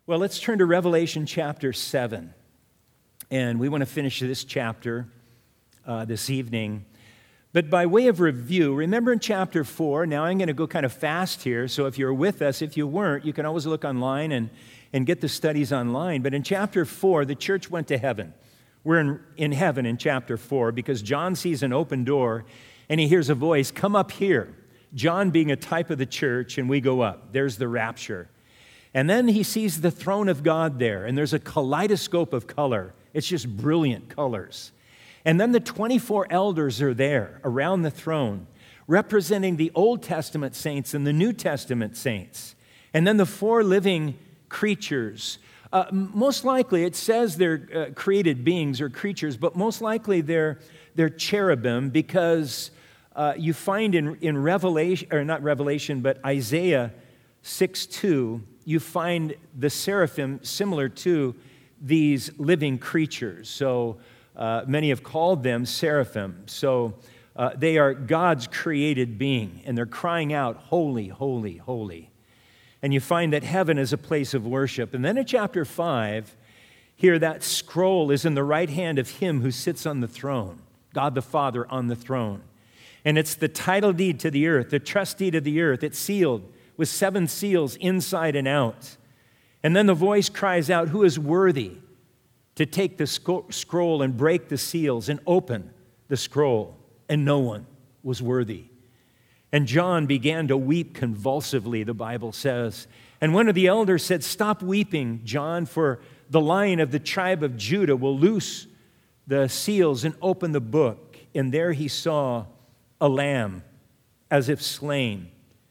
Well, let's turn to Revelation chapter 7. And we want to finish this chapter this evening. But by way of review, remember in chapter 4, now I'm going to go kind of fast here, so if you're with us, if you weren't, you can always look online and get the studies online. But in chapter 4, the church went to heaven. We're in heaven in chapter 4 because John sees an open door and he hears a voice, "Come up here." John being a type of the church, and we go up. There's the rapture. And then he sees the throne of God there, and there's a kaleidoscope of color. It's just brilliant colors. And then the 24 elders are there around the throne, representing the Old Testament saints and the New Testament saints. And then the 4 living creatures. Most likely, it says they're created beings or creatures, but most likely they're cherubim because you find in Revelation, or not Revelation, but Isaiah 6:2, you find the seraphim similar to these living creatures. So many have called them seraphim. So they are God's created being, and they're crying out, "Holy, holy, holy." And you find that heaven is a place of worship. And then in chapter 5, here that scroll is in the right hand of him who sits on the throne, God the Father on the throne. And it's the title deed to the earth, the trust deed of the earth. It's sealed with 7 seals inside and out. And then the voice cries out, "Who is worthy to take the scroll and break the seals and open the scroll?" And no one was worthy. And John began to weep convulsively, the Bible says. And one of the elders said, "Stop weeping, John, for the Lion of the tribe of Judah will loose the seals and open the book." And there he saw a lamb as if slain,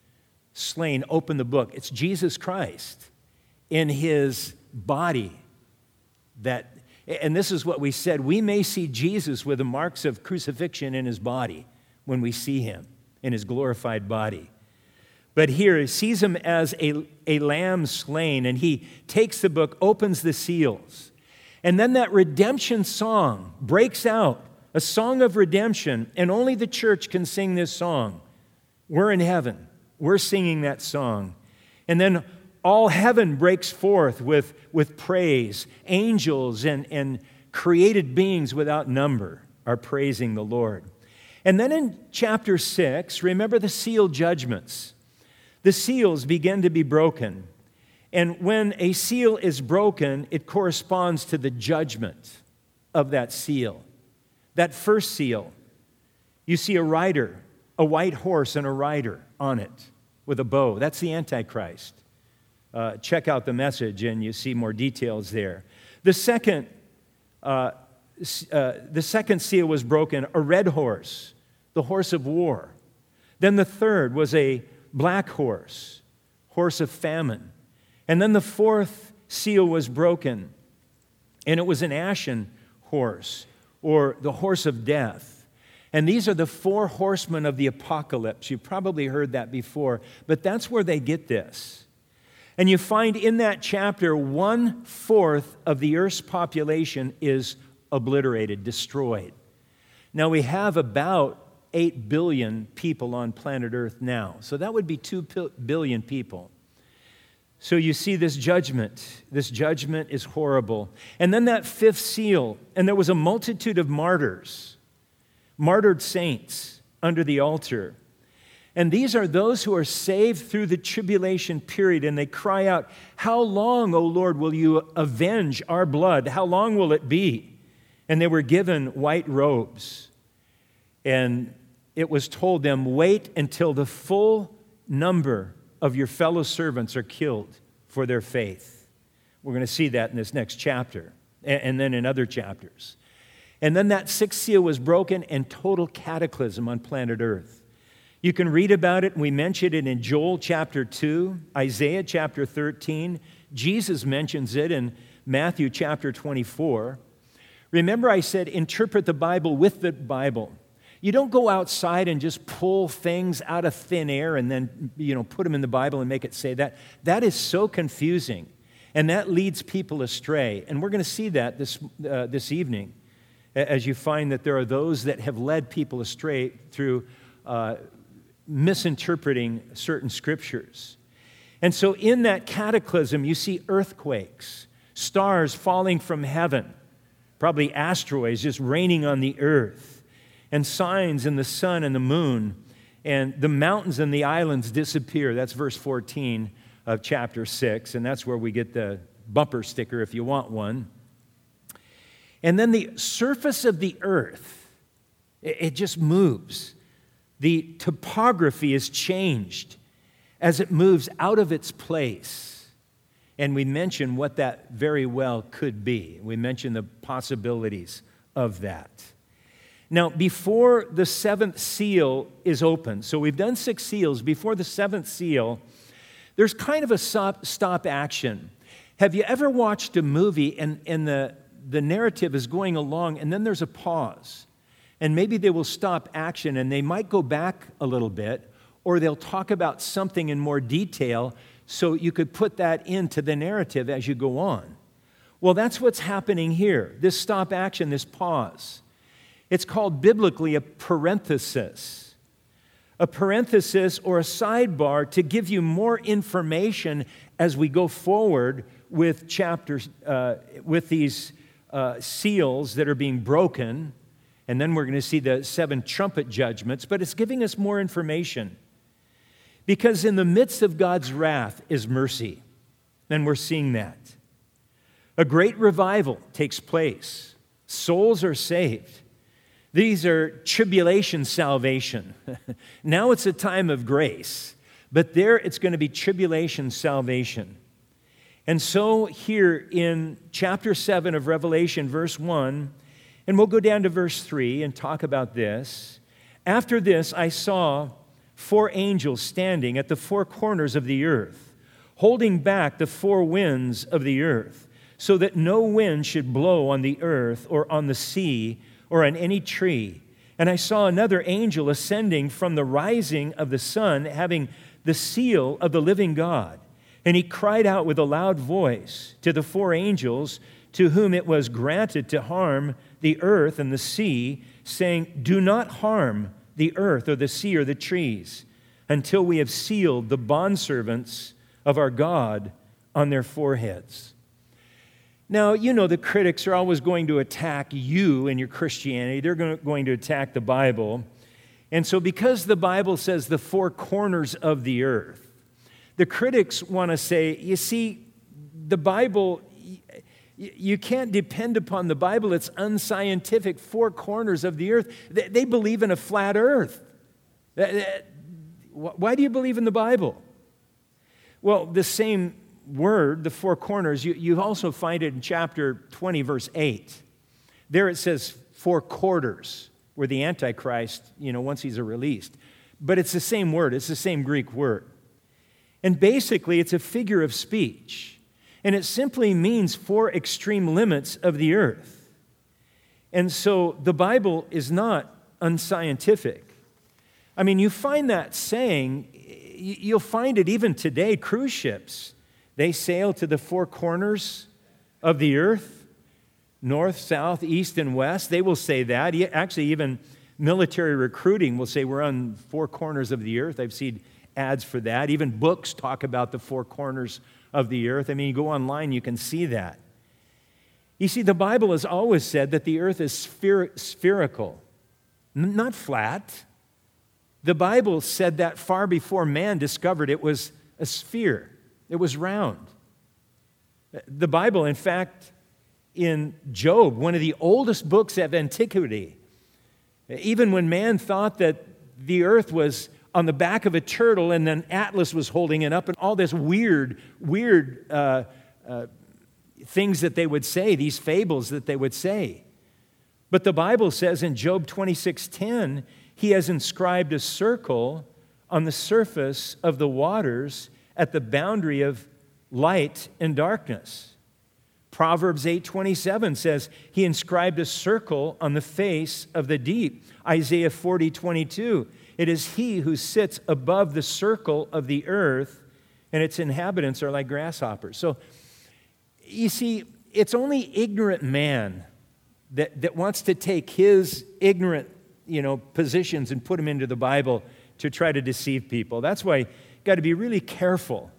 open the book. It's Jesus Christ in his body. And this is what we said, we may see Jesus with the marks of crucifixion in his body when we see him in his glorified body. But here he sees him as a lamb slain, and he takes the book, opens the seals. And then that redemption song breaks out, a song of redemption, and only the church can sing this song. We're in heaven. We're singing that song. And then all heaven breaks forth with praise. Angels and created beings without number are praising the Lord. And then in chapter 6, remember the seal judgments. The seals begin to be broken. And when a seal is broken, it corresponds to the judgment of that seal. That first seal, you see a rider, a white horse and a rider on it with a bow. That's the Antichrist. Check out the message and you see more details there. The second seal was broken, a red horse, the horse of war. Then the third was a black horse, horse of famine. And then the fourth seal was broken, and it was an ashen horse, or the horse of death. And these are the 4 horsemen of the apocalypse. You've probably heard that before, but that's where they get this. And you find in that chapter 1/4 of the earth's population is obliterated, destroyed. Now we have about 8 billion people on planet Earth now. So that would be 2 billion people. So you see this judgment. This judgment is horrible. And then that 5th seal, and there was a multitude of martyrs, martyred saints under the altar. And these are those who are saved through the tribulation period, and they cry out, "How long, O Lord, will you avenge our blood? How long will it be?" And they were given white robes. And it was told them, "Wait until the full number of your fellow servants are killed for their faith." We're going to see that in this next chapter, and then in other chapters. And then that 6th seal was broken, and total cataclysm on planet Earth. You can read about it. We mentioned it in Joel chapter 2, Isaiah chapter 13. Jesus mentions it in Matthew chapter 24. Remember I said interpret the Bible with the Bible. You don't go outside and just pull things out of thin air and then, put them in the Bible and make it say that. That is so confusing, and that leads people astray. And we're going to see that this evening as you find that there are those that have led people astray through misinterpreting certain scriptures. And so in that cataclysm, you see earthquakes, stars falling from heaven, probably asteroids just raining on the earth, and signs in the sun and the moon, and the mountains and the islands disappear. That's verse 14 of chapter 6, and that's where we get the bumper sticker if you want one. And then the surface of the earth, it just moves. The topography is changed as it moves out of its place. And we mention what that very well could be. We mention the possibilities of that. Now, before the seventh seal is opened, so we've done 6 seals, before the seventh seal, there's kind of a stop action. Have you ever watched a movie and the narrative is going along and then there's a pause? And maybe they will stop action and they might go back a little bit, or they'll talk about something in more detail so you could put that into the narrative as you go on. Well, that's what's happening here, this stop action, this pause. It's called biblically a parenthesis. A parenthesis or a sidebar to give you more information as we go forward with chapters, with these seals that are being broken. And then we're going to see the 7 trumpet judgments, but it's giving us more information. Because in the midst of God's wrath is mercy, and we're seeing that. A great revival takes place. Souls are saved. These are tribulation salvation. Now it's a time of grace, but there it's going to be tribulation salvation. And so here in chapter 7 of Revelation, verse 1, and we'll go down to verse 3 and talk about this. After this, I saw 4 angels standing at the 4 corners of the earth, holding back the 4 winds of the earth, so that no wind should blow on the earth or on the sea or on any tree. And I saw another angel ascending from the rising of the sun, having the seal of the living God. And he cried out with a loud voice to the 4 angels to whom it was granted to harm the earth and the sea, saying, do not harm the earth or the sea or the trees until we have sealed the bondservants of our God on their foreheads. Now, you know the critics are always going to attack you and your Christianity. They're going to attack the Bible. And so because the Bible says the 4 corners of the earth, the critics want to say, you see, the Bible, you can't depend upon the Bible. It's unscientific, 4 corners of the earth. They believe in a flat earth. Why do you believe in the Bible? Well, the same word, the 4 corners, you also find it in chapter 20, verse 8. There it says 4 quarters, where the Antichrist, once he's released. But it's the same word. It's the same Greek word. And basically, it's a figure of speech. And it simply means 4 extreme limits of the earth. And so the Bible is not unscientific. I mean, you find that saying, you'll find it even today, cruise ships. They sail to the 4 corners of the earth, north, south, east, and west. They will say that. Actually, even military recruiting will say we're on 4 corners of the earth. I've seen ads for that. Even books talk about the 4 corners of the earth. I mean, you go online, you can see that. You see, the Bible has always said that the earth is spherical, not flat. The Bible said that far before man discovered it was a sphere. It was round. The Bible, in fact, in Job, one of the oldest books of antiquity, even when man thought that the earth was on the back of a turtle and then Atlas was holding it up and all this weird things that they would say, these fables that they would say. But the Bible says in Job 26:10, he has inscribed a circle on the surface of the waters at the boundary of light and darkness. Proverbs 8:27 says he inscribed a circle on the face of the deep. Isaiah 40:22, it is he who sits above the circle of the earth, and its inhabitants are like grasshoppers. So, you see, it's only ignorant man that wants to take his ignorant, positions and put them into the Bible to try to deceive people. That's why you've got to be really careful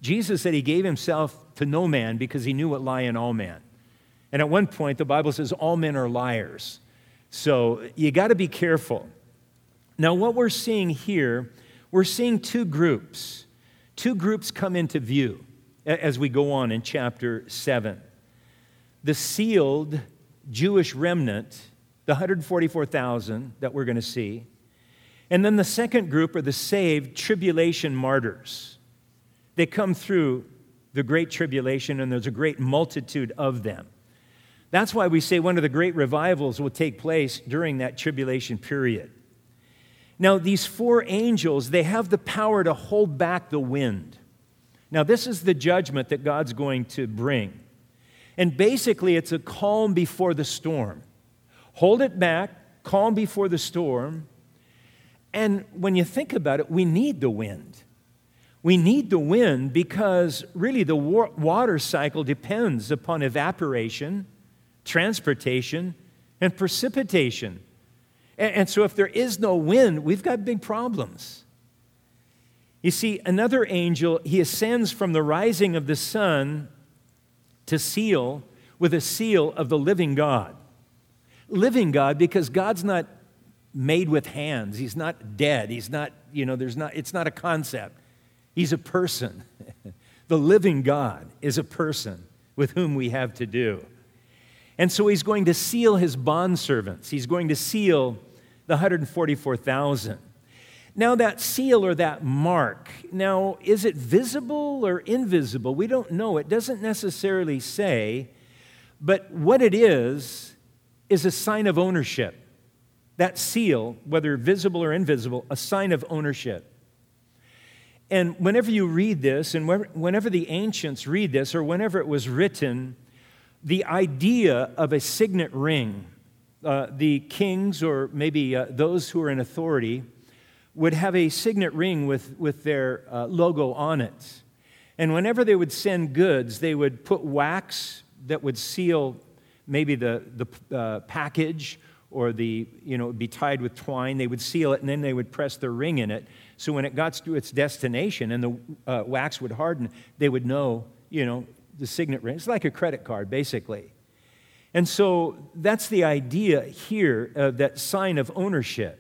Jesus said he gave himself to no man because he knew what lie in all men. And at one point, the Bible says all men are liars. So you got to be careful. Now, what we're seeing here, we're seeing two groups. Two groups come into view as we go on in chapter 7. The sealed Jewish remnant, the 144,000 that we're going to see. And then the second group are the saved tribulation martyrs. They come through the great tribulation, and there's a great multitude of them. That's why we say one of the great revivals will take place during that tribulation period. Now, these four angels, they have the power to hold back the wind. Now, this is the judgment that God's going to bring. And basically, it's a calm before the storm. Hold it back, calm before the storm. And when you think about it, we need the wind. We need the wind because really the water cycle depends upon evaporation, transportation, and precipitation. And so if there is no wind, we've got big problems. You see, another angel, he ascends from the rising of the sun to seal with a seal of the living God. Living God because God's not made with hands. He's not dead. He's not, it's not a concept. He's a person. The living God is a person with whom we have to do. And so he's going to seal his bondservants. He's going to seal the 144,000. Now that seal or that mark, now is it visible or invisible? We don't know. It doesn't necessarily say, but what it is a sign of ownership. That seal, whether visible or invisible, a sign of ownership. And whenever you read this, and whenever the ancients read this, or whenever it was written, the idea of a signet ring, the kings or maybe those who are in authority would have a signet ring with their logo on it. And whenever they would send goods, they would put wax that would seal maybe the package, or it would be tied with twine. They would seal it, and then they would press their ring in it. So when it got to its destination and the wax would harden, they would know, the signet ring. It's like a credit card, basically. And so that's the idea here of that sign of ownership.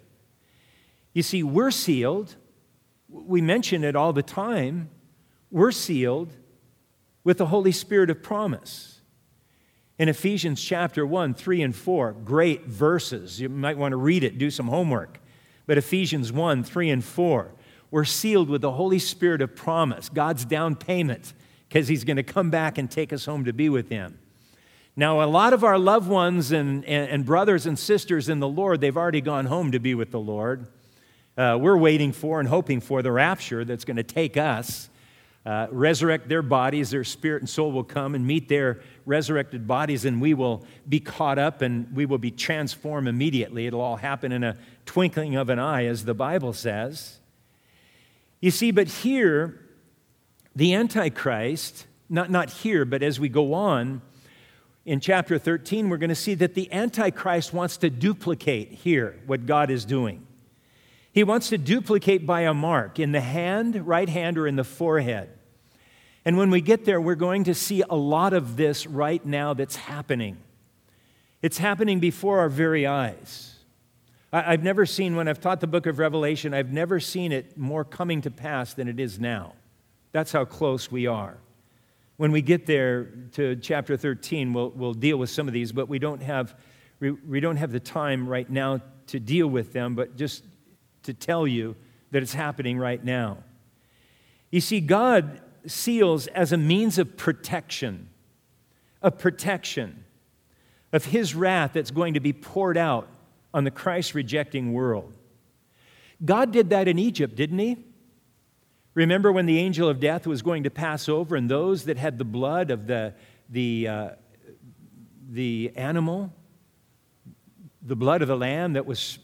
You see, we're sealed. We mention it all the time. We're sealed with the Holy Spirit of promise. In Ephesians chapter 1, 3, and 4, great verses. You might want to read it, do some homework. But Ephesians 1, 3, and 4, we're sealed with the Holy Spirit of promise, God's down payment, because He's going to come back and take us home to be with Him. Now, a lot of our loved ones and brothers and sisters in the Lord, they've already gone home to be with the Lord. We're waiting for and hoping for the rapture that's going to take us, resurrect their bodies, their spirit and soul will come and meet their resurrected bodies, and we will be caught up and we will be transformed immediately. It'll all happen in a twinkling of an eye, as the Bible says. You see, but here, the Antichrist, not here, but as we go on, in chapter 13, we're going to see that the Antichrist wants to duplicate here what God is doing. He wants to duplicate by a mark in the hand, right hand, or in the forehead. And when we get there, we're going to see a lot of this right now that's happening. It's happening before our very eyes. I've never seen, when I've taught the book of Revelation, I've never seen it more coming to pass than it is now. That's how close we are. When we get there to chapter 13, we'll deal with some of these, but we don't have the time right now to deal with them, but just to tell you that it's happening right now. You see, God seals as a means of protection of His wrath that's going to be poured out on the Christ-rejecting world. God did that in Egypt, didn't He? Remember when the angel of death was going to pass over, and those that had the blood of the animal, the blood of the lamb that was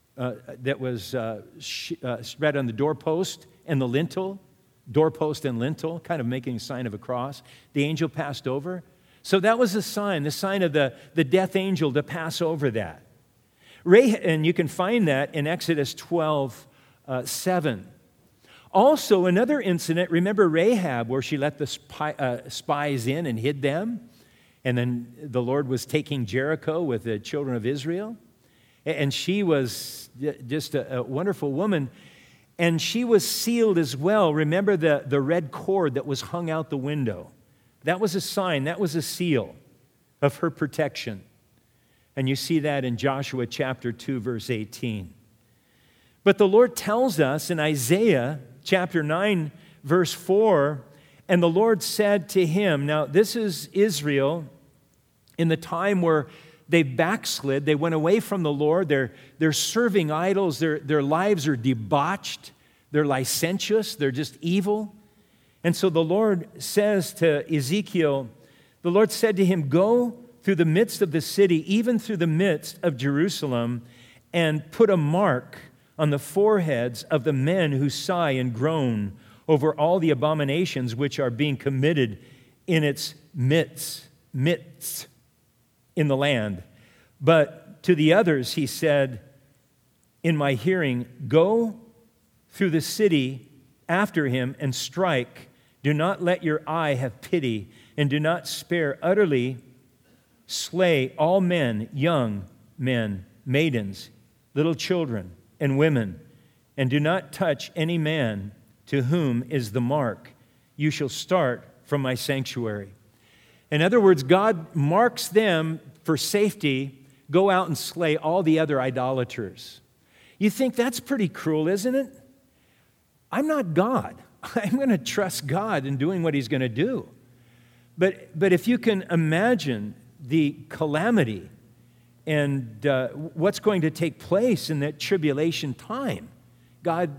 spread on the doorpost and the lintel, doorpost and lintel, kind of making a sign of a cross. The angel passed over. So that was the sign of the death angel to pass over that. And you can find that in Exodus 12, 7. Also, another incident, remember Rahab, where she let the spies in and hid them? And then the Lord was taking Jericho with the children of Israel. And she was just a wonderful woman. And she was sealed as well. Remember the red cord that was hung out the window? That was a sign, that was a seal of her protection. And you see that in Joshua chapter 2, verse 18. But the Lord tells us in Isaiah chapter 9, verse 4, and the Lord said to him, now this is Israel in the time where they backslid, they went away from the Lord, they're serving idols, their lives are debauched, they're licentious, they're just evil. And so the Lord says to Ezekiel, the Lord said to him, go through the midst of the city, even through the midst of Jerusalem, and put a mark on the foreheads of the men who sigh and groan over all the abominations which are being committed in its midst in the land. But to the others he said, in my hearing, go through the city after him and strike. Do not let your eye have pity, and do not spare. Utterly slay all men, young men, maidens, little children, and women, and do not touch any man to whom is the mark. You shall start from my sanctuary. In other words, God marks them for safety. Go out and slay all the other idolaters. You think that's pretty cruel, isn't it? I'm not God. I'm going to trust God in doing what he's going to do. But if you can imagine the calamity and what's going to take place in that tribulation time, God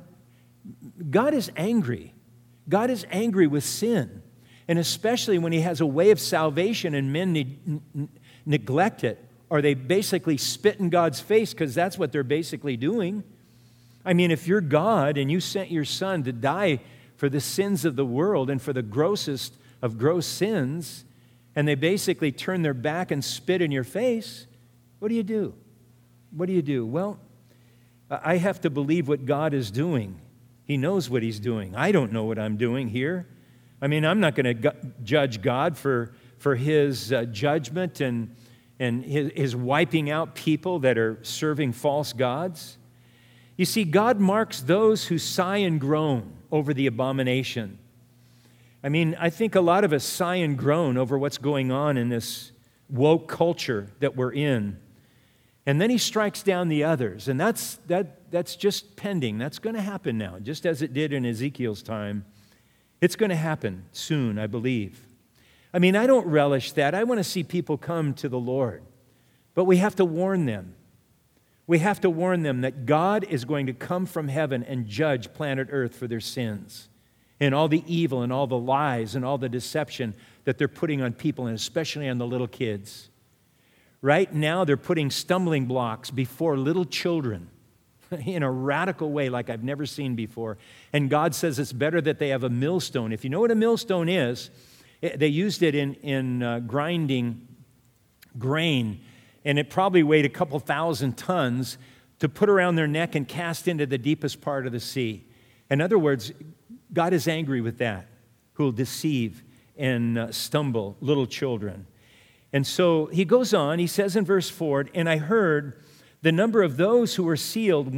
is angry. God is angry with sin. And especially when he has a way of salvation and men neglect it, or they basically spit in God's face, because that's what they're basically doing. I mean, if you're God and you sent your son to die for the sins of the world and for the grossest of gross sins, and they basically turn their back and spit in your face, what do you do? What do you do? Well, I have to believe what God is doing. He knows what he's doing. I don't know what I'm doing here. I mean, I'm not going to judge God for his judgment and his wiping out people that are serving false gods. You see, God marks those who sigh and groan over the abomination. I mean, I think a lot of us sigh and groan over what's going on in this woke culture that we're in. And then he strikes down the others. And that's just pending. That's going to happen now, just as it did in Ezekiel's time. It's going to happen soon, I believe. I mean, I don't relish that. I want to see people come to the Lord. But we have to warn them. We have to warn them that God is going to come from heaven and judge planet Earth for their sins and all the evil and all the lies and all the deception that they're putting on people, and especially on the little kids. Right now, they're putting stumbling blocks before little children in a radical way like I've never seen before. And God says it's better that they have a millstone. If you know what a millstone is, they used it in grinding grain, and it probably weighed a couple thousand tons to put around their neck and cast into the deepest part of the sea. In other words, God is angry with that, who will deceive and stumble little children. And so he goes on, he says in verse 4, and I heard the number of those who were sealed,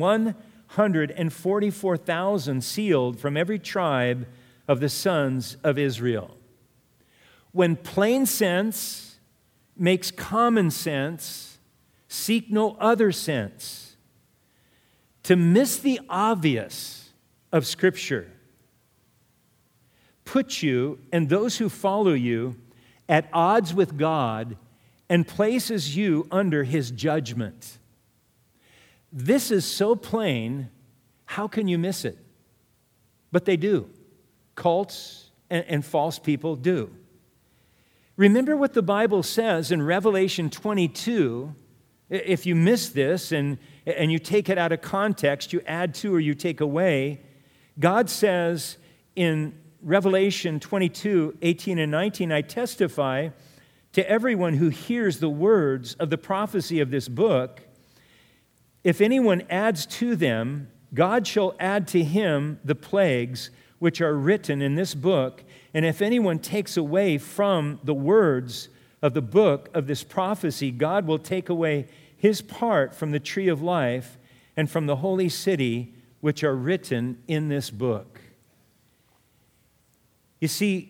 144,000 sealed from every tribe of the sons of Israel. When plain sense makes common sense, seek no other sense. To miss the obvious of Scripture puts you and those who follow you at odds with God and places you under his judgment. This is so plain, how can you miss it? But they do. Cults and false people do. Remember what the Bible says in Revelation 22. If you miss this and you take it out of context, you add to or you take away, God says in Revelation 22, 18 and 19, I testify to everyone who hears the words of the prophecy of this book, if anyone adds to them, God shall add to him the plagues which are written in this book, and if anyone takes away from the words of the book of this prophecy, God will take away his part from the tree of life and from the holy city which are written in this book. You see,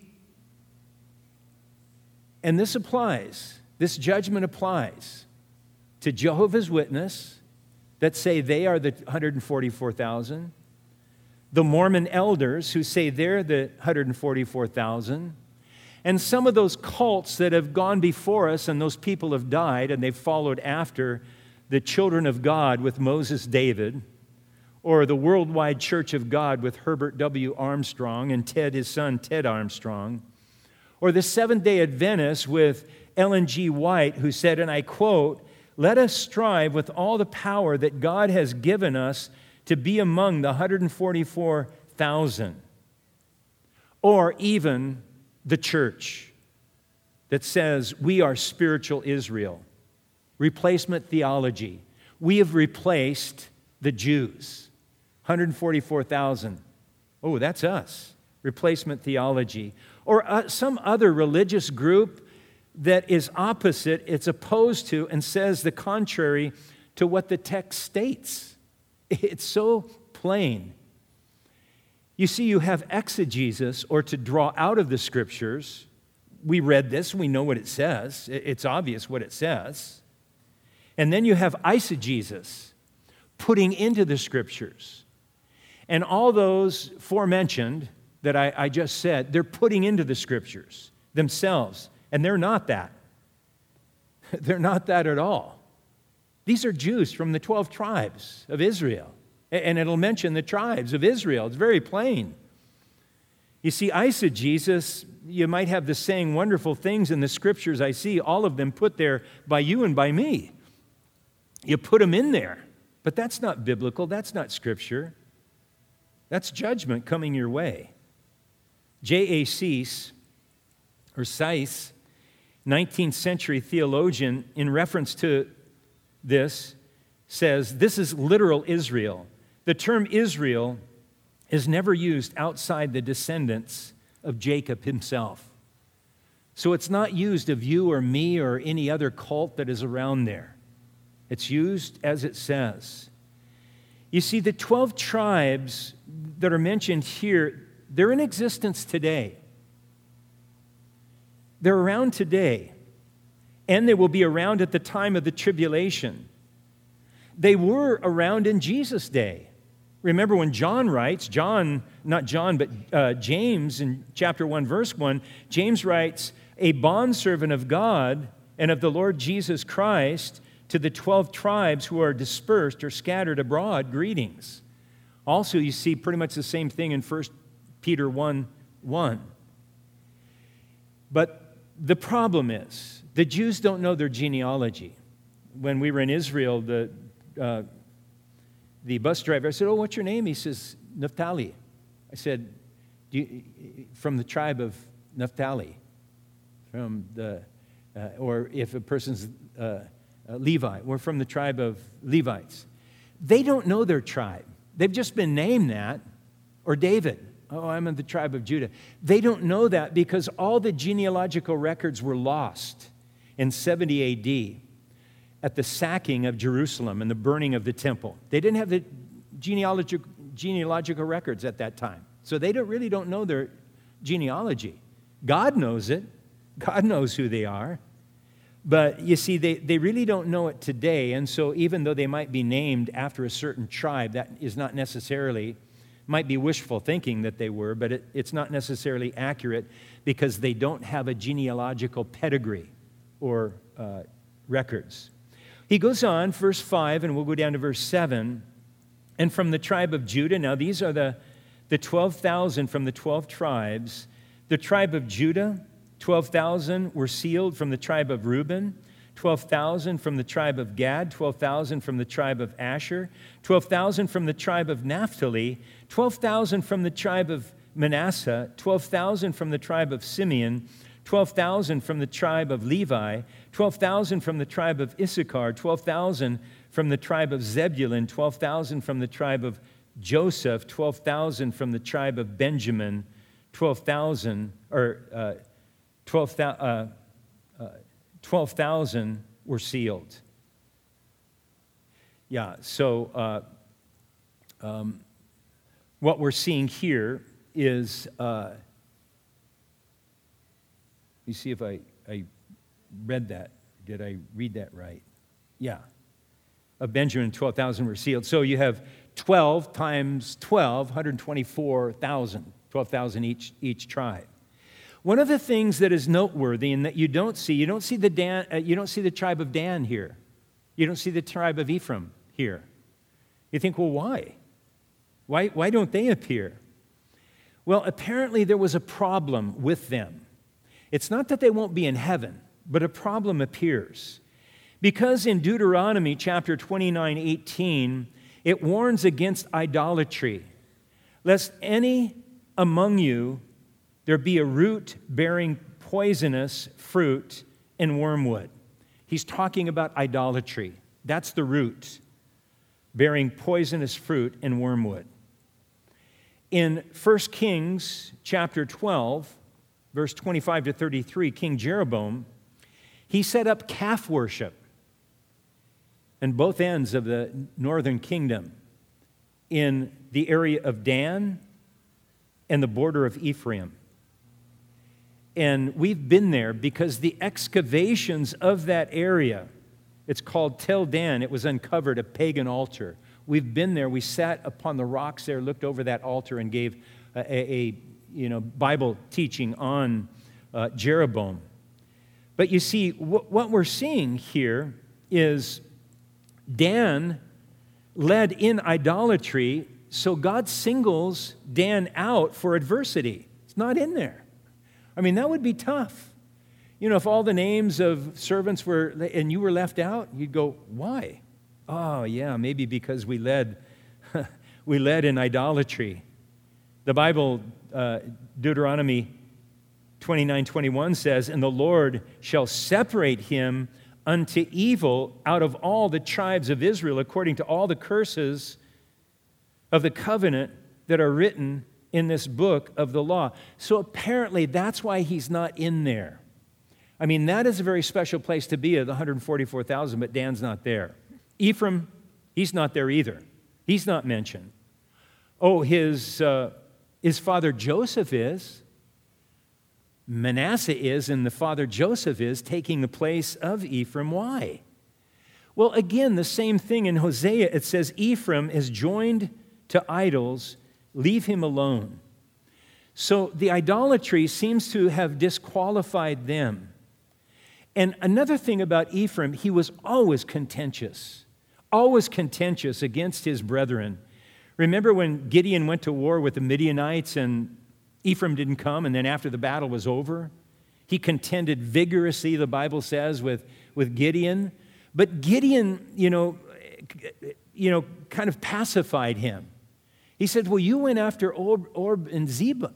and this judgment applies to Jehovah's Witness that say they are the 144,000, the Mormon elders who say they're the 144,000, and some of those cults that have gone before us and those people have died and they've followed after the children of God with Moses David, or the Worldwide Church of God with Herbert W. Armstrong and his son Ted Armstrong, or the Seventh-day Adventists with Ellen G. White, who said, and I quote, "Let us strive with all the power that God has given us to be among the 144,000." Or even the church that says we are spiritual Israel. Replacement theology. We have replaced the Jews. 144,000. Oh, that's us. Replacement theology. Or some other religious group that is opposite, it's opposed to, and says the contrary to what the text states. It's so plain. You see, you have exegesis, or to draw out of the Scriptures. We read this, we know what it says. It's obvious what it says. And then you have eisegesis, putting into the Scriptures. And all those forementioned that I just said, they're putting into the Scriptures themselves. And they're not that. They're not that at all. These are Jews from the 12 tribes of Israel. And it'll mention the tribes of Israel. It's very plain. You see, eisegesis, you might have the saying wonderful things in the Scriptures I see, all of them put there by you and by me. You put them in there. But that's not biblical. That's not Scripture. That's judgment coming your way. J.A. Seiss, 19th century theologian, in reference to this, says this is literal Israel. The term Israel is never used outside the descendants of Jacob himself. So it's not used of you or me or any other cult that is around there. It's used as it says. You see, the 12 tribes that are mentioned here, they're in existence today. They're around today, and they will be around at the time of the tribulation. They were around in Jesus' day. Remember when John writes, James in chapter 1, verse 1, James writes, "A bondservant of God and of the Lord Jesus Christ to the 12 tribes who are dispersed or scattered abroad, greetings." Also, you see pretty much the same thing in 1 Peter 1:1. But the problem is, the Jews don't know their genealogy. When we were in Israel, the bus driver, I said, "Oh, what's your name?" He says, "Naphtali." I said, "From the tribe of Naphtali." Or if a person's Levi, we're from the tribe of Levites. They don't know their tribe. They've just been named that. Or David. "Oh, I'm in the tribe of Judah." They don't know that because all the genealogical records were lost in 70 A.D. at the sacking of Jerusalem and the burning of the temple. They didn't have the genealogical records at that time. So they really don't know their genealogy. God knows it. God knows who they are. But you see, they really don't know it today. And so even though they might be named after a certain tribe, that is not necessarily, might be wishful thinking that they were, but it's not necessarily accurate because they don't have a genealogical pedigree or records. He goes on, verse 5, and we'll go down to verse 7. "And from the tribe of Judah," now these are the 12,000 from the 12 tribes. The tribe of Judah, 12,000 were sealed from the tribe of Reuben, 12,000 from the tribe of Gad, 12,000 from the tribe of Asher, 12,000 from the tribe of Naphtali, 12,000 from the tribe of Manasseh, 12,000 from the tribe of Simeon, 12,000 from the tribe of Levi, 12,000 from the tribe of Issachar, 12,000 from the tribe of Zebulun, 12,000 from the tribe of Joseph, 12,000 from the tribe of Benjamin, 12,000 were sealed. Yeah, so what we're seeing here is, let me see if I read that. Did I read that right? Yeah. Of Benjamin, 12,000 were sealed. So you have 12 times 12, 124,000, 12,000 each tribe. One of the things that is noteworthy and that you don't see the tribe of Dan here. You don't see the tribe of Ephraim here. You think, well, why? Why don't they appear? Well, apparently there was a problem with them. It's not that they won't be in heaven, but a problem appears. Because in Deuteronomy chapter 29:18, it warns against idolatry. Lest any among you there be a root bearing poisonous fruit and wormwood. He's talking about idolatry. That's the root, bearing poisonous fruit and wormwood. In 1 Kings chapter 12, verse 25 to 33, King Jeroboam, he set up calf worship in both ends of the northern kingdom, in the area of Dan and the border of Ephraim. And we've been there because the excavations of that area, it's called Tel Dan, it was uncovered, a pagan altar. We've been there, we sat upon the rocks there, looked over that altar and gave a Bible teaching on Jeroboam. But you see, what we're seeing here is Dan led in idolatry, so God singles Dan out for adversity. It's not in there. I mean, that would be tough. You know, if all the names of servants were, and you were left out, you'd go, why? Oh, yeah, maybe because we led in idolatry. The Bible, Deuteronomy 29:21 says, "And the Lord shall separate him unto evil out of all the tribes of Israel, according to all the curses of the covenant that are written in this book of the law." So apparently that's why he's not in there. I mean, that is a very special place to be of the 144,000, but Dan's not there. Ephraim, he's not there either. He's not mentioned. Oh, his father Joseph is. Manasseh is, and the father Joseph is, taking the place of Ephraim. Why? Well, again, the same thing in Hosea. It says, Ephraim is joined to idols, leave him alone. So the idolatry seems to have disqualified them. And another thing about Ephraim, he was always contentious against his brethren. Remember when Gideon went to war with the Midianites and Ephraim didn't come, and then after the battle was over, he contended vigorously, the Bible says, with Gideon. But Gideon, kind of pacified him. He said, well, you went after Orb and Zeb,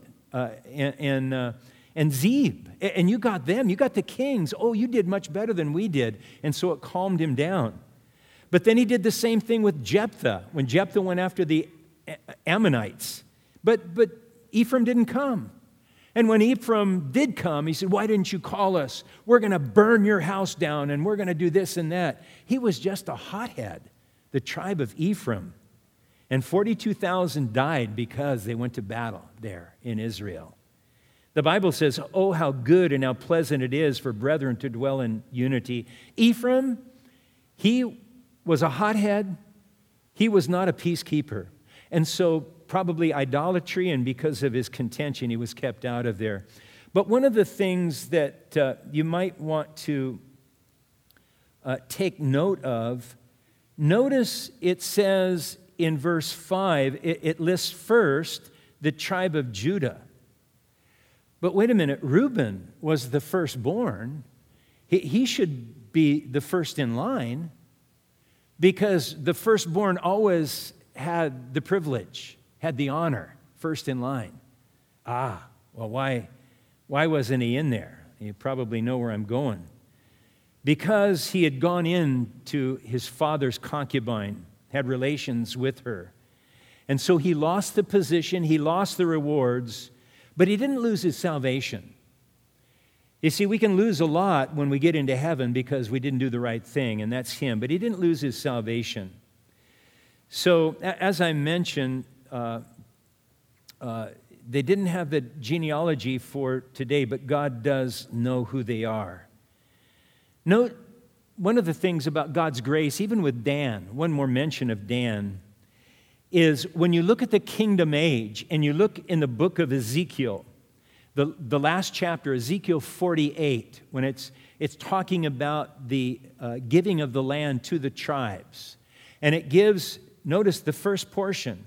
and you got them. You got the kings. Oh, you did much better than we did. And so it calmed him down. But then he did the same thing with Jephthah, when Jephthah went after the Ammonites. But Ephraim didn't come. And when Ephraim did come, he said, why didn't you call us? We're going to burn your house down, and we're going to do this and that. He was just a hothead, the tribe of Ephraim. And 42,000 died because they went to battle there in Israel. The Bible says, oh, how good and how pleasant it is for brethren to dwell in unity. Ephraim, he was a hothead. He was not a peacekeeper. And so probably idolatry, and because of his contention, he was kept out of there. But one of the things that you might want to take note of, notice it says in verse 5, it lists first the tribe of Judah. But wait a minute, Reuben was the firstborn. He should be the first in line, because the firstborn always had the privilege, had the honor, first in line. Well, why wasn't he in there? You probably know where I'm going. Because he had gone in to his father's concubine, had relations with her. And so he lost the position, he lost the rewards, but he didn't lose his salvation. You see, we can lose a lot when we get into heaven because we didn't do the right thing, and that's him. But he didn't lose his salvation. So, as I mentioned, they didn't have the genealogy for today, but God does know who they are. Note one of the things about God's grace, even with Dan, one more mention of Dan, is when you look at the kingdom age and you look in the book of Ezekiel, the last chapter, Ezekiel 48, when it's talking about the giving of the land to the tribes. And it gives, notice the first portion.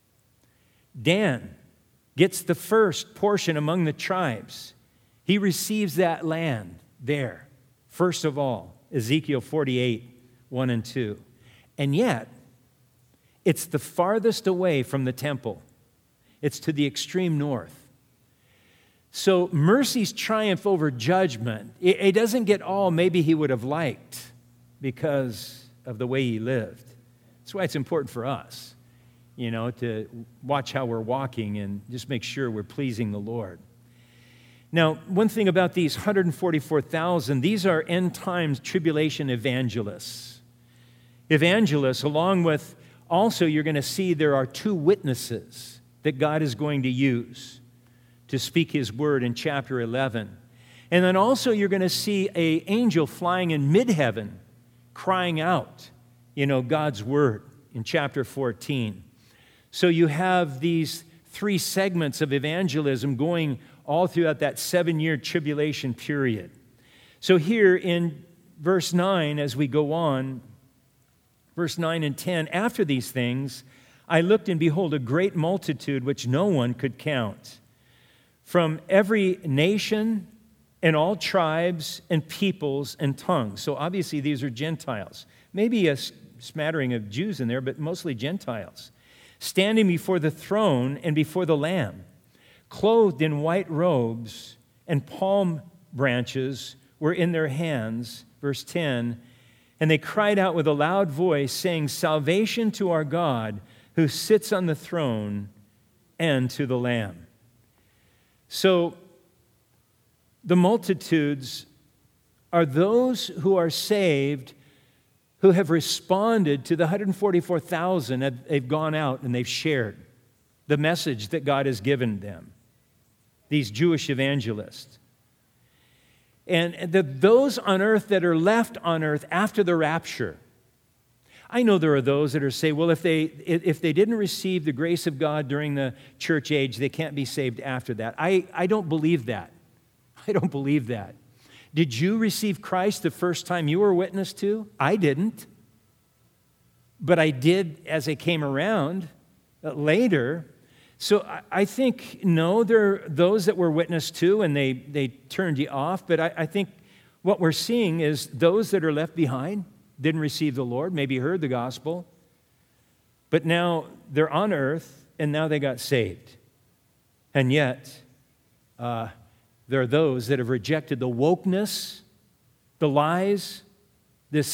Dan gets the first portion among the tribes. He receives that land there, first of all, Ezekiel 48, 1 and 2. And yet, it's the farthest away from the temple. It's to the extreme north. So mercy's triumph over judgment, it doesn't get all maybe he would have liked because of the way he lived. That's why it's important for us, to watch how we're walking and just make sure we're pleasing the Lord. Now, one thing about these 144,000, these are end times tribulation evangelists. Evangelists, along with also you're going to see there are two witnesses that God is going to use to speak his word in chapter 11. And then also you're going to see an angel flying in mid-heaven crying out, God's word in chapter 14. So you have these three segments of evangelism going all throughout that 7-year tribulation period. So here in verse 9, as we go on, verse 9 and 10, after these things, I looked and behold a great multitude which no one could count, from every nation and all tribes and peoples and tongues. So obviously these are Gentiles. Maybe a smattering of Jews in there, but mostly Gentiles. Standing before the throne and before the Lamb, clothed in white robes, and palm branches were in their hands. Verse 10, and they cried out with a loud voice, saying, Salvation to our God who sits on the throne and to the Lamb. So the multitudes are those who are saved, who have responded to the 144,000 that they've gone out and they've shared the message that God has given them, these Jewish evangelists. And those on earth that are left on earth after the rapture. I know there are those that are saying, well, if they didn't receive the grace of God during the church age, they can't be saved after that. I don't believe that. I don't believe that. Did you receive Christ the first time you were witness to? I didn't. But I did as I came around later. So I think, no, there are those that were witness to and they turned you off. But I think what we're seeing is those that are left behind didn't receive the Lord, maybe heard the gospel, but now they're on earth and now they got saved. And yet, there are those that have rejected the wokeness, the lies, this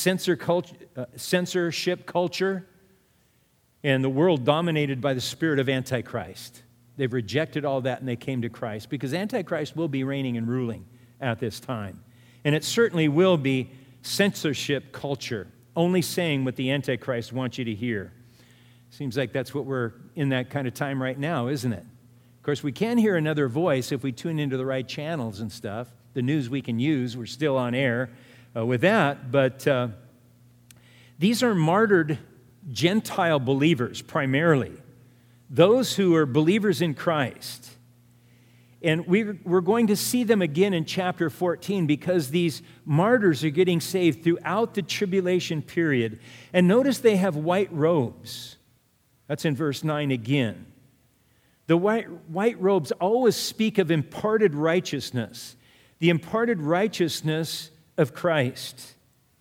censorship culture, and the world dominated by the spirit of Antichrist. They've rejected all that and they came to Christ because Antichrist will be reigning and ruling at this time. And it certainly will be censorship culture, only saying what the Antichrist wants you to hear. Seems like that's what we're in that kind of time right now, isn't it? Of course, we can hear another voice if we tune into the right channels and stuff. The news we can use, we're still on air with that. But these are martyred Gentile believers primarily, those who are believers in Christ. And we're going to see them again in chapter 14 because these martyrs are getting saved throughout the tribulation period. And notice they have white robes. That's in verse 9 again. The white robes always speak of imparted righteousness, the imparted righteousness of Christ.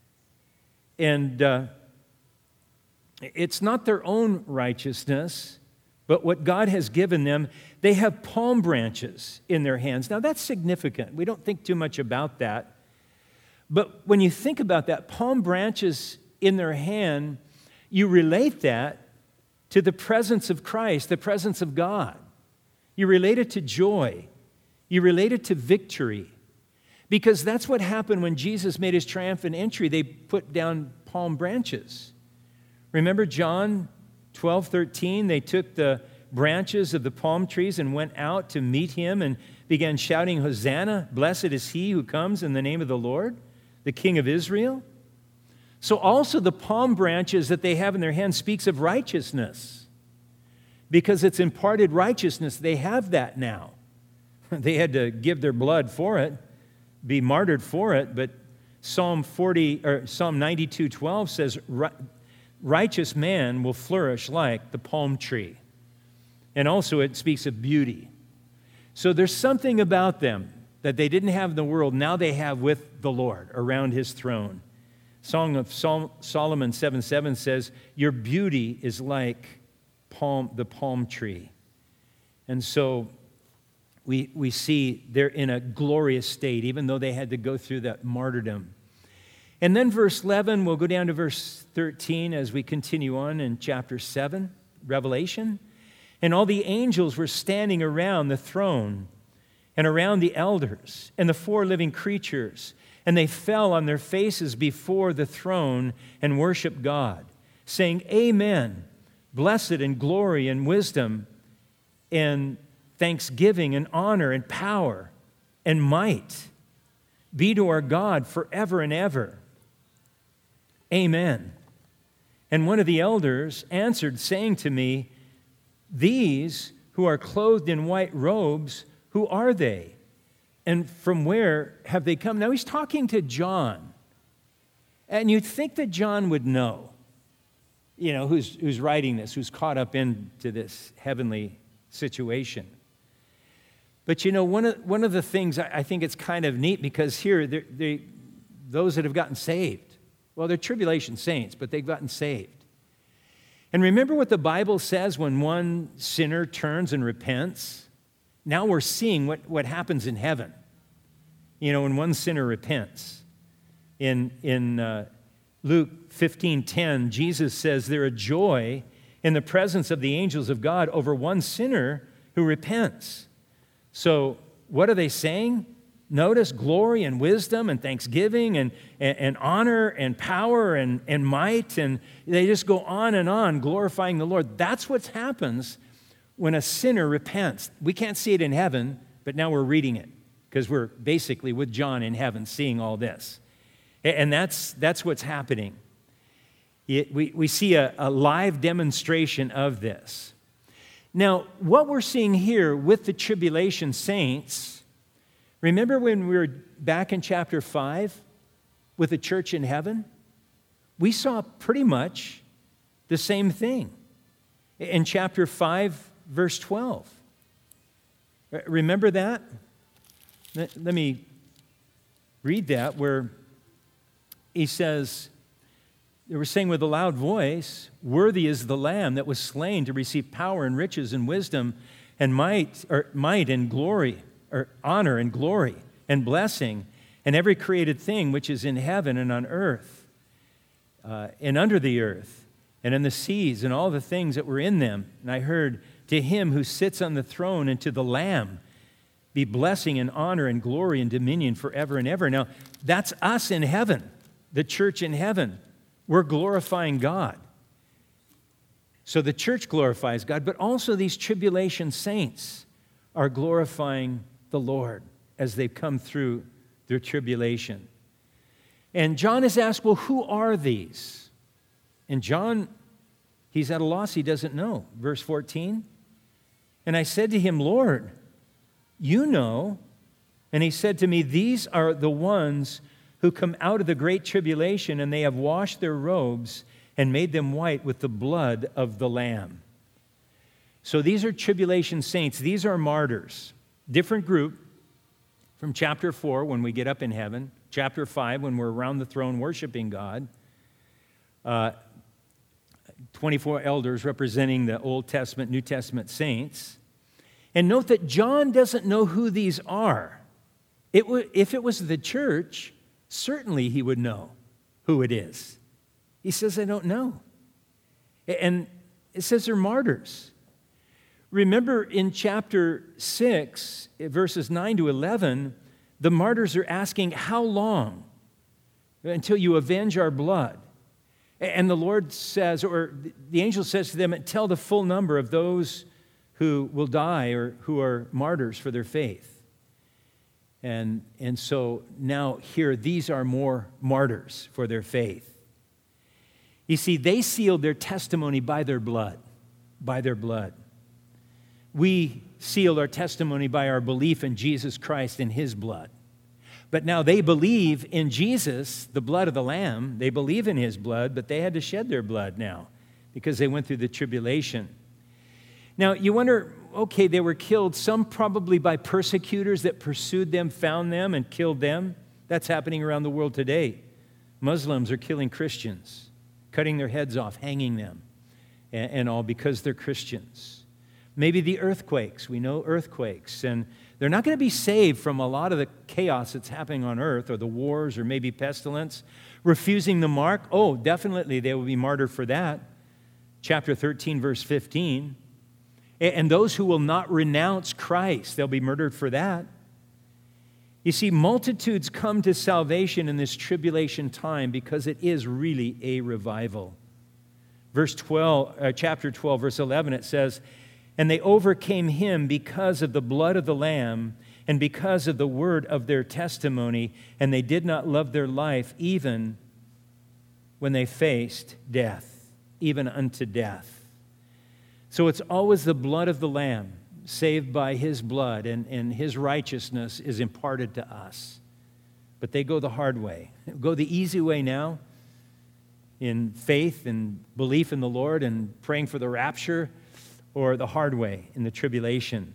And it's not their own righteousness, but what God has given them. They have palm branches in their hands. Now, that's significant. We don't think too much about that. But when you think about that, palm branches in their hand, you relate that to the presence of Christ, the presence of God. You relate it to joy. You relate it to victory. Because that's what happened when Jesus made his triumphant entry. They put down palm branches. Remember John 12:13? They took the branches of the palm trees and went out to meet him and began shouting, Hosanna, blessed is he who comes in the name of the Lord, the King of Israel. So also the palm branches that they have in their hands speaks of righteousness. Because it's imparted righteousness, they have that now. They had to give their blood for it, be martyred for it, but Psalm 92:12 says, righteous man will flourish like the palm tree. And also it speaks of beauty. So there's something about them that they didn't have in the world, now they have with the Lord around his throne. Song of Solomon 7:7 says, your beauty is like the palm tree. And so we see they're in a glorious state, even though they had to go through that martyrdom. And then verse 11, we'll go down to verse 13 as we continue on in chapter 7, Revelation. And all the angels were standing around the throne and around the elders and the four living creatures. And they fell on their faces before the throne and worshiped God, saying, Amen, blessed and glory and wisdom and thanksgiving and honor and power and might be to our God forever and ever. Amen. And one of the elders answered, saying to me, these who are clothed in white robes, who are they? And from where have they come? Now he's talking to John. And you'd think that John would know, who's writing this, who's caught up into this heavenly situation. But one of the things I think it's kind of neat, because here, those that have gotten saved, well, they're tribulation saints, but they've gotten saved. And remember what the Bible says when one sinner turns and repents? Now we're seeing what happens in heaven, when one sinner repents. In Luke 15:10, Jesus says there is joy in the presence of the angels of God over one sinner who repents. So what are they saying? Notice glory and wisdom and thanksgiving and honor and power and might, and they just go on and on glorifying the Lord. That's what happens when a sinner repents. We can't see it in heaven, but now we're reading it because we're basically with John in heaven seeing all this. And that's what's happening. We see a live demonstration of this. Now, what we're seeing here with the tribulation saints, remember when we were back in chapter 5 with the church in heaven? We saw pretty much the same thing in chapter 5, verse 12. Remember that? Let me read that, where he says, they were saying with a loud voice, worthy is the Lamb that was slain to receive power and riches and wisdom and might and glory, or honor and glory and blessing, and every created thing which is in heaven and on earth, and under the earth, and in the seas, and all the things that were in them. And I heard, to him who sits on the throne and to the Lamb be blessing and honor and glory and dominion forever and ever. Now, that's us in heaven, the church in heaven. We're glorifying God. So the church glorifies God, but also these tribulation saints are glorifying the Lord as they've come through their tribulation. And John is asked, well, who are these? And John, he's at a loss, he doesn't know. Verse 14, and I said to him, Lord, you know. And he said to me, these are the ones who come out of the great tribulation, and they have washed their robes and made them white with the blood of the Lamb. So these are tribulation saints. These are martyrs. Different group from chapter 4 when we get up in heaven, chapter 5 when we're around the throne worshiping God, 24 elders representing the Old Testament, New Testament saints. And note that John doesn't know who these are. If it was the church, certainly he would know who it is. He says, I don't know. And It says they're martyrs. Remember in chapter 6, verses 9 to 11, the martyrs are asking, how long until you avenge our blood? And the Lord says, or the angel says to them, tell the full number of those who will die or who are martyrs for their faith. And so now here, these are more martyrs for their faith. You see, they sealed their testimony by their blood, by their blood. We sealed our testimony by our belief in Jesus Christ and His blood. But now they believe in Jesus, the blood of the Lamb. They believe in His blood, but they had to shed their blood now because they went through the tribulation. Now, you wonder, okay, they were killed, some probably by persecutors that pursued them, found them, and killed them. That's happening around the world today. Muslims are killing Christians, cutting their heads off, hanging them, and all because they're Christians. Maybe the earthquakes. We know earthquakes. And they're not going to be saved from a lot of the chaos that's happening on earth, or the wars, or maybe pestilence. Refusing the mark. Oh, definitely they will be martyred for that. Chapter 13, verse 15. And those who will not renounce Christ, they'll be murdered for that. You see, multitudes come to salvation in this tribulation time because it is really a revival. Chapter 12, verse 11, it says, and they overcame him because of the blood of the Lamb and because of the word of their testimony, and they did not love their life even when they faced death, even unto death. So it's always the blood of the Lamb, saved by His blood, and His righteousness is imparted to us. But they go the hard way. Go the easy way now in faith and belief in the Lord and praying for the rapture, or the hard way in the tribulation.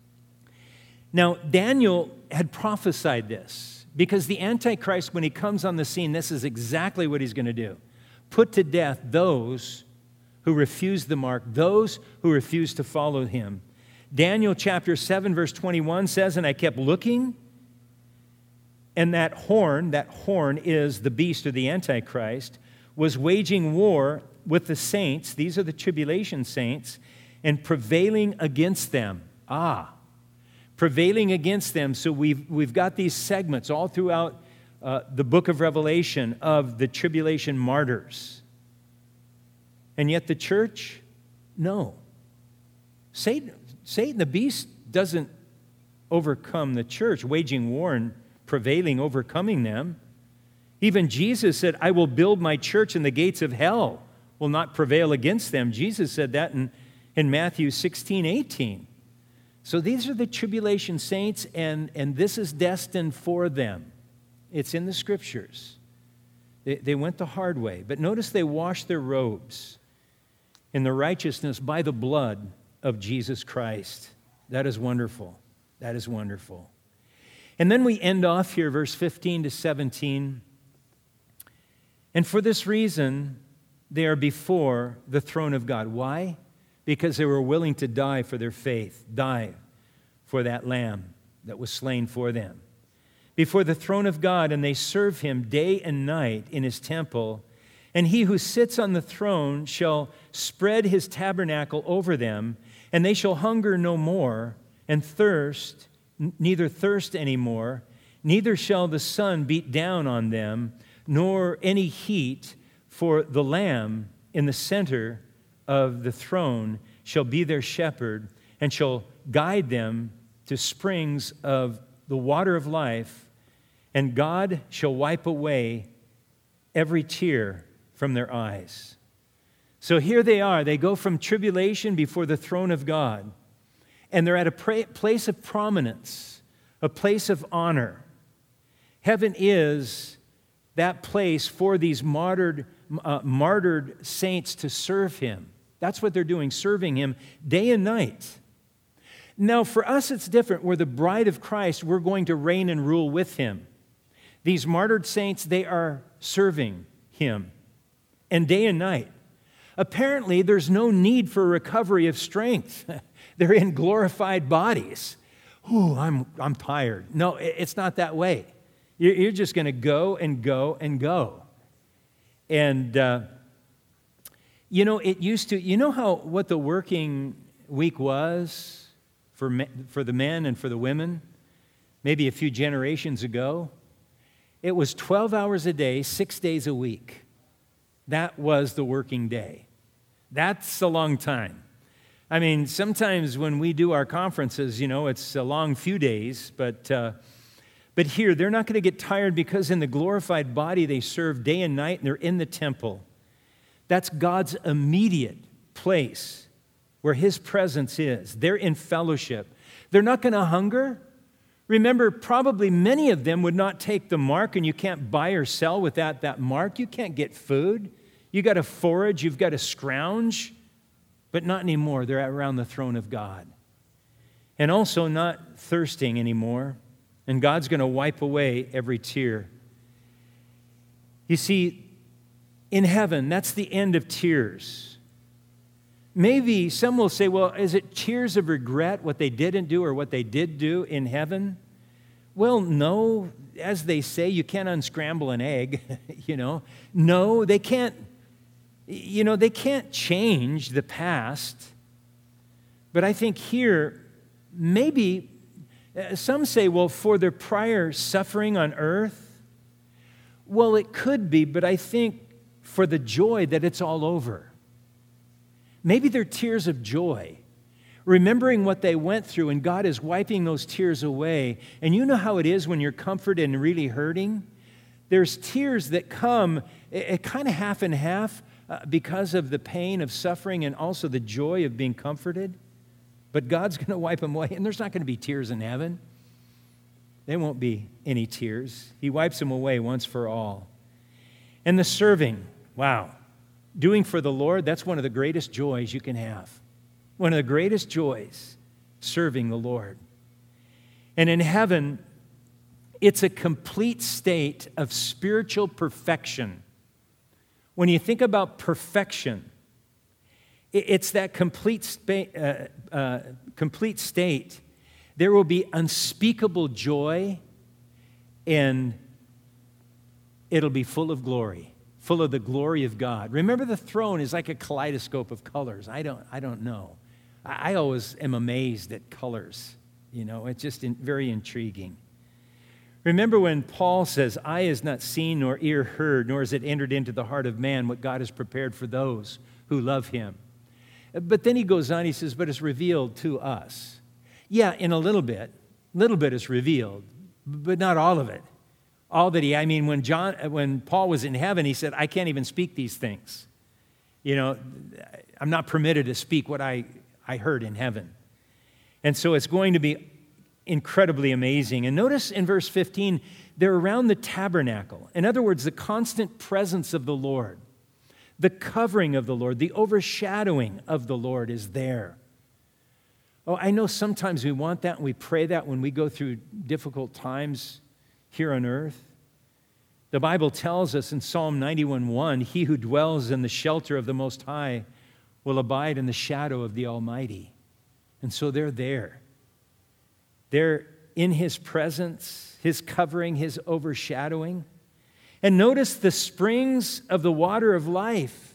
Now, Daniel had prophesied this because the Antichrist, when he comes on the scene, this is exactly what he's going to do. Put to death those who refuse the mark, those who refuse to follow him. Daniel chapter 7, verse 21 says, and I kept looking, and that horn is the beast or the Antichrist, was waging war with the saints, these are the tribulation saints, and prevailing against them. Prevailing against them. So we've got these segments all throughout the book of Revelation of the tribulation martyrs. And yet the church, no. Satan, the beast, doesn't overcome the church, waging war and prevailing, overcoming them. Even Jesus said, I will build my church, and the gates of hell will not prevail against them. Jesus said that in Matthew 16, 18. So these are the tribulation saints, and this is destined for them. It's in the Scriptures. They went the hard way. But notice they washed their robes in the righteousness by the blood of Jesus Christ. That is wonderful. That is wonderful. And then we end off here, verse 15 to 17. And for this reason, they are before the throne of God. Why? Because they were willing to die for their faith, die for that lamb that was slain for them. Before the throne of God, and they serve him day and night in his temple. And he who sits on the throne shall spread his tabernacle over them, and they shall hunger no more, and neither thirst any more, neither shall the sun beat down on them, nor any heat, for the Lamb in the center of the throne shall be their shepherd, and shall guide them to springs of the water of life, and God shall wipe away every tear from their eyes. So here they are. They go from tribulation before the throne of God, and they're at a place of prominence, a place of honor. Heaven is that place for these martyred saints to serve him. That's what they're doing, serving him day and night. Now, for us, it's different. We're the bride of Christ. We're going to reign and rule with him. These martyred saints, they are serving him, and day and night. Apparently, there's no need for recovery of strength. They're in glorified bodies. Ooh, I'm tired. No, it's not that way. You're just going to go and go and go. And It used to, what the working week was for the men and for the women, maybe a few generations ago? It was 12 hours a day, 6 days a week. That was the working day. That's a long time. I mean, sometimes when we do our conferences, it's a long few days, but here, they're not going to get tired because in the glorified body, they serve day and night, and they're in the temple. That's God's immediate place where His presence is. They're in fellowship. They're not going to hunger. Remember, probably many of them would not take the mark, and you can't buy or sell without that mark. You can't get food. You got to forage. You've got to scrounge. But not anymore. They're around the throne of God. And also not thirsting anymore. And God's going to wipe away every tear. You see, in heaven, that's the end of tears. Maybe some will say, well, is it tears of regret, what they didn't do or what they did do in heaven? Well, no. As they say, you can't unscramble an egg, No, they can't, they can't change the past. But I think here, maybe, some say, well, for their prior suffering on earth, well, it could be, but I think for the joy that it's all over. Maybe they're tears of joy, remembering what they went through, and God is wiping those tears away. And you know how it is when you're comforted and really hurting? There's tears that come kind of half and half because of the pain of suffering and also the joy of being comforted. But God's going to wipe them away, and there's not going to be tears in heaven. There won't be any tears. He wipes them away once for all. And the serving, wow. Doing for the Lord, that's one of the greatest joys you can have. One of the greatest joys, serving the Lord. And in heaven, it's a complete state of spiritual perfection. When you think about perfection, it's that complete state. There will be unspeakable joy, and it'll be full of glory, full of the glory of God. Remember, the throne is like a kaleidoscope of colors. I don't know. I always am amazed at colors. It's just very intriguing. Remember when Paul says, "Eye has not seen nor ear heard, nor has it entered into the heart of man what God has prepared for those who love Him." But then he goes on, he says, "But it's revealed to us." Yeah, in a little bit is revealed, but not all of it. When Paul was in heaven, he said, "I can't even speak these things. I'm not permitted to speak what I heard in heaven." And so it's going to be incredibly amazing. And notice in verse 15, they're around the tabernacle. In other words, the constant presence of the Lord, the covering of the Lord, the overshadowing of the Lord is there. Oh, I know sometimes we want that and we pray that when we go through difficult times here on earth. The Bible tells us in Psalm 91:1, "He who dwells in the shelter of the Most High will abide in the shadow of the Almighty." And so they're there. They're in His presence, His covering, His overshadowing. And notice the springs of the water of life.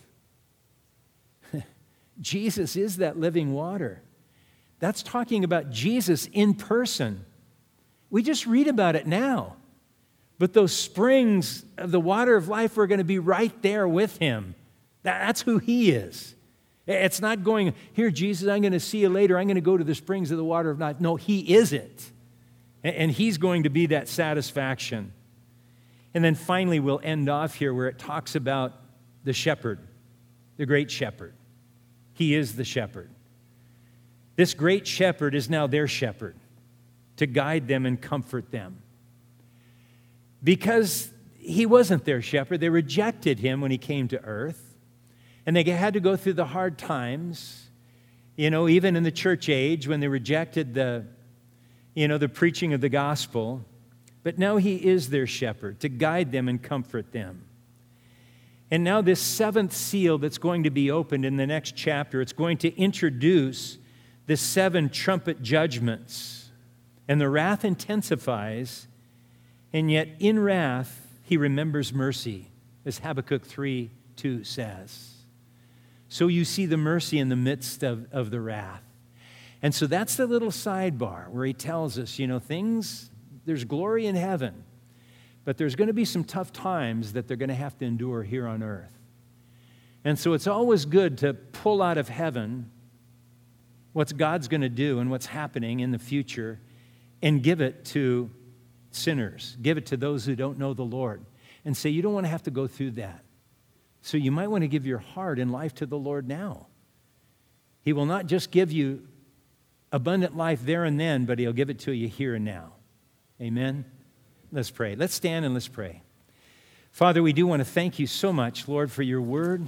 Jesus is that living water. That's talking about Jesus in person. We just read about it now. But those springs of the water of life are going to be right there with Him. That's who He is. It's not going, "Here, Jesus, I'm going to see you later. I'm going to go to the springs of the water of life." No, He is it. And He's going to be that satisfaction. And then finally, we'll end off here where it talks about the shepherd, the great shepherd. He is the shepherd. This great shepherd is now their shepherd to guide them and comfort them. Because He wasn't their shepherd, they rejected Him when He came to earth. And they had to go through the hard times, even in the church age when they rejected the preaching of the gospel. But now He is their shepherd to guide them and comfort them. And now this seventh seal that's going to be opened in the next chapter, it's going to introduce the 7 trumpet judgments. And the wrath intensifies, and yet in wrath He remembers mercy, as Habakkuk 3:2 says. so you see the mercy in the midst of the wrath. And so that's the little sidebar where he tells us, there's glory in heaven, but there's going to be some tough times that they're going to have to endure here on earth. And so it's always good to pull out of heaven what God's going to do and what's happening in the future and give it to sinners, give it to those who don't know the Lord, and say, you don't want to have to go through that. So you might want to give your heart and life to the Lord now. He will not just give you abundant life there and then, but he'll give it to you here and now. Amen? Let's pray. Let's stand and let's pray. Father, we do want to thank you so much, Lord, for your word.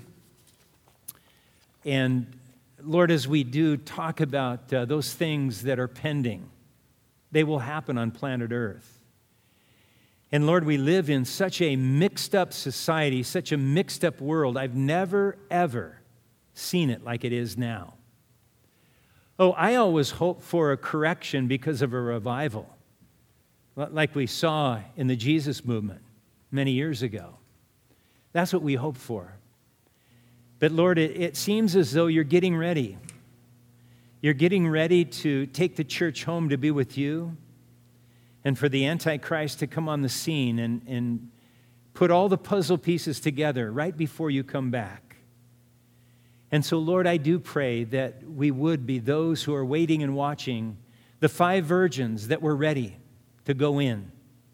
And Lord, as we do talk about those things that are pending, they will happen on planet Earth. And Lord, we live in such a mixed up society, such a mixed up world. I've never, ever seen it like it is now. Oh, I always hope for a correction because of a revival, like we saw in the Jesus movement many years ago. That's what we hope for. But Lord, it seems as though you're getting ready. You're getting ready to take the church home to be with you and for the Antichrist to come on the scene and put all the puzzle pieces together right before you come back. And so, Lord, I do pray that we would be those who are waiting and watching, the 5 virgins that were ready to go in.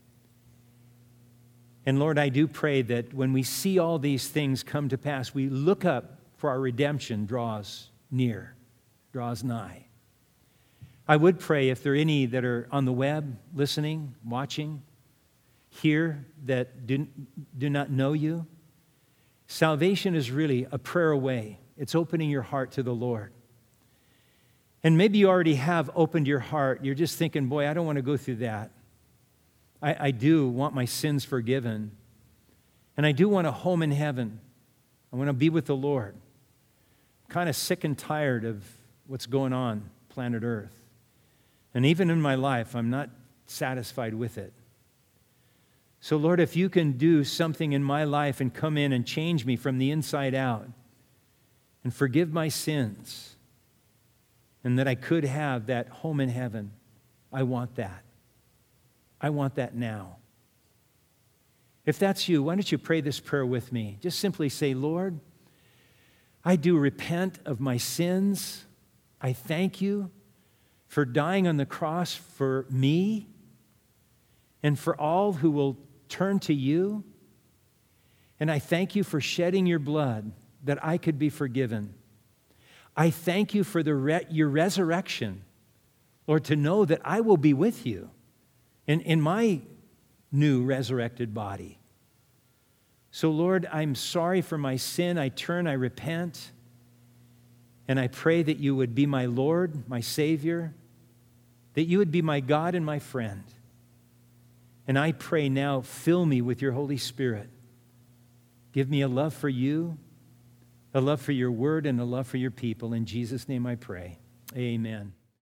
And Lord, I do pray that when we see all these things come to pass, we look up, for our redemption draws near, draws nigh. I would pray if there are any that are on the web, listening, watching, here that do not know you, salvation is really a prayer away. It's opening your heart to the Lord. And maybe you already have opened your heart. You're just thinking, boy, I don't want to go through that. I do want my sins forgiven. And I do want a home in heaven. I want to be with the Lord. I'm kind of sick and tired of what's going on planet Earth. And even in my life, I'm not satisfied with it. So Lord, if you can do something in my life and come in and change me from the inside out and forgive my sins, and that I could have that home in heaven, I want that. I want that now. If that's you, why don't you pray this prayer with me? Just simply say, Lord, I do repent of my sins. I thank you for dying on the cross for me and for all who will turn to you. And I thank you for shedding your blood that I could be forgiven. I thank you for your resurrection, Lord, to know that I will be with you in my new resurrected body. So, Lord, I'm sorry for my sin. I turn, I repent, and I pray that you would be my Lord, my Savior, that you would be my God and my friend. And I pray now, fill me with your Holy Spirit. Give me a love for you, a love for your word, and a love for your people. In Jesus' name I pray. Amen.